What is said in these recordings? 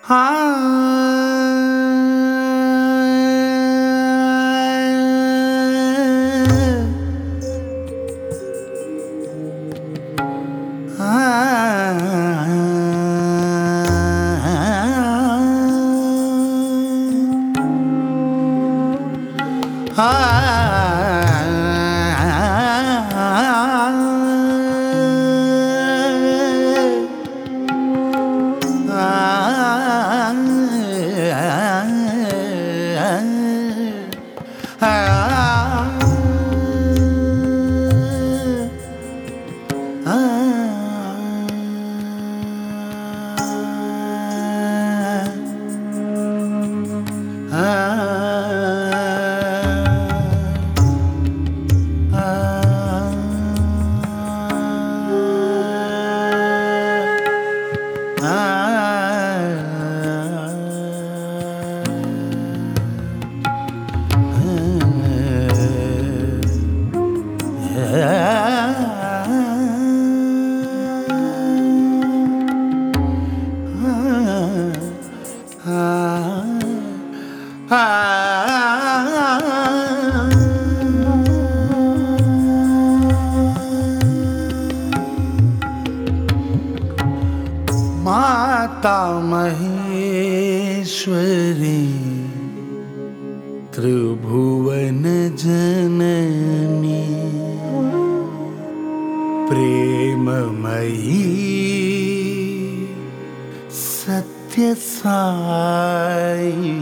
माता महेश्वरी त्रिभुवन जननी प्रेममयी सत्य साई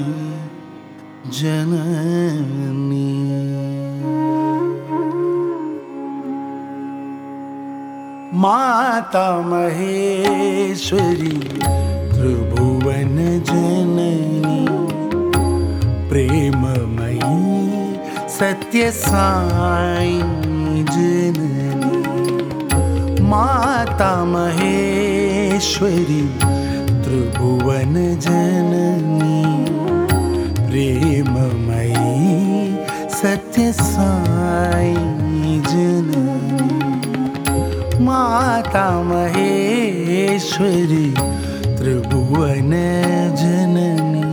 जननी। माता महेश्वरी त्रिभुवन जननी प्रेममयी सत्य साई जननी। माता महेश्वरी त्रिभुवन जननी प्रेममयी सत्य साई जननी। माता महेश्वरी त्रिभुवन जननी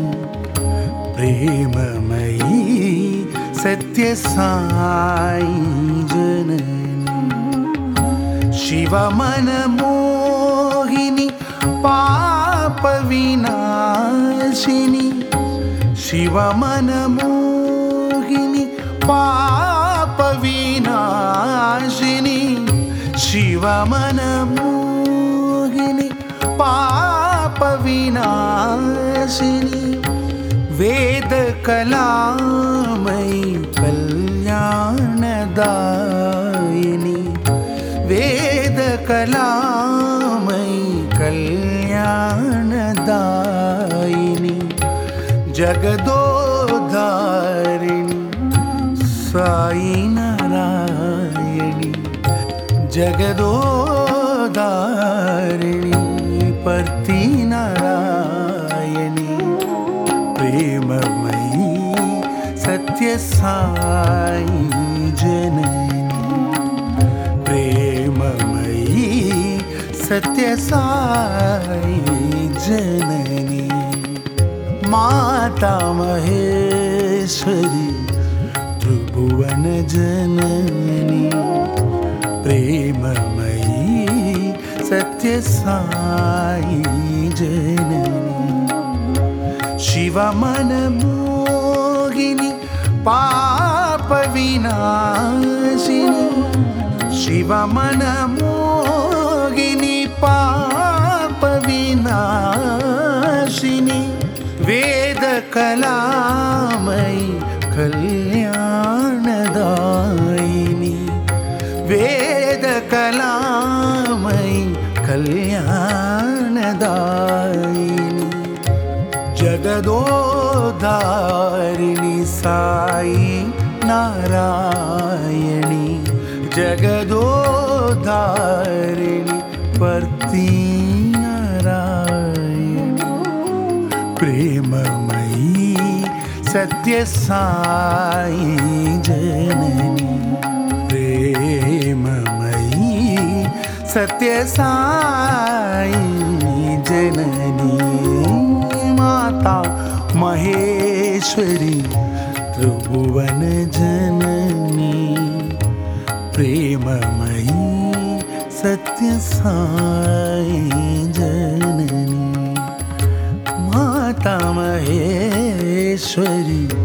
प्रेममयी सत्य साई जननी। शिव मन मोहिनी पाप विनाशिनी शिव मन मोहिनी पाप विनाशिनी शिव मन मोहिनी पाप विनाशिनी वेद कलामयी कल्याणदायिनी वेद कलामयी कल्याणदायिनी जगदोद्धारिणी साई नारायणी जगदोद्धारिणी पर्ति नारायणी प्रेममयी सत्य साई जननी प्रेममयी सत्य साई जननी। माता महेश्वरी त्रिभुवन जननी प्रेममयी सत्य साई जननी। शिव मन मोहिनी पाप विनाशिनी शिव मन मोहिनी पाप विनाशिनी वेद कलामयी कल्याणदायिनी वेद कलामयी कल्याणदायिनी जगदोद्धारिणी साई नारायणी जगदोद्धारिणी पर्ति नारायणी प्रेममयी सत्य साई जननी प्रेममयी सत्य साई जननी। माता महेश्वरी त्रिभुवन जननी प्रेममयी सत्य साई जननी माता महेश्वरी